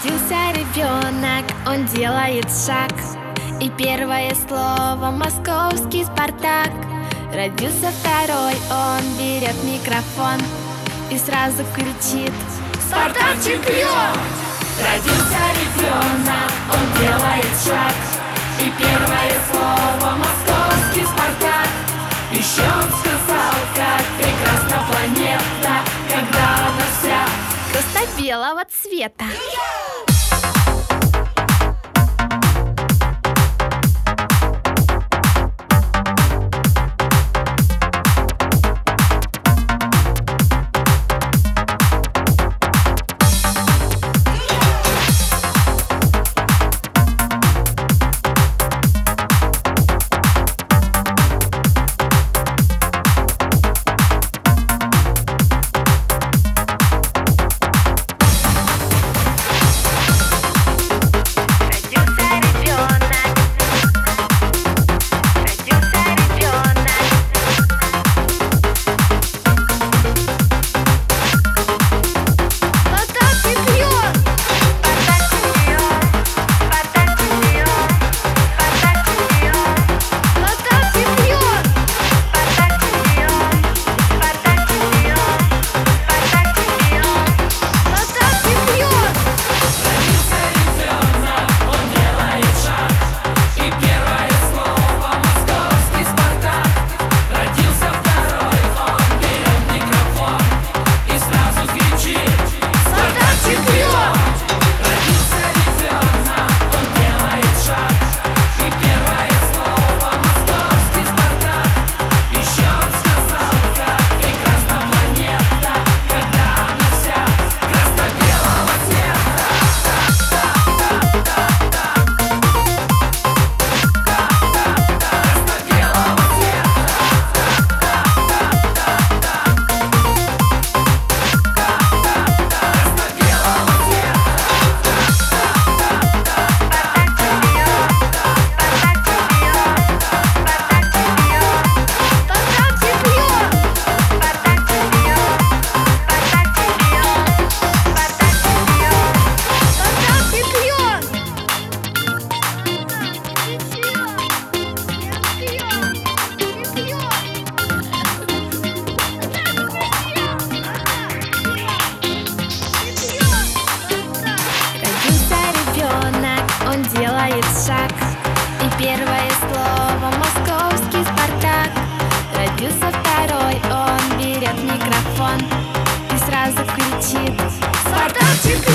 Родился ребенок, он делает шаг, и первое слово московский Спартак. Родился второй, он берет микрофон и сразу кричит: Спартак чемпион! Родился ребенок, он делает шаг, и первое слово московский Спартак. Еще он сказал, как прекрасна планета, когда она вся красно-белого цвета. Делает шаг, и первое слово московский Спартак. Родился второй, он берет микрофон и сразу кричит: Спартак чемпион!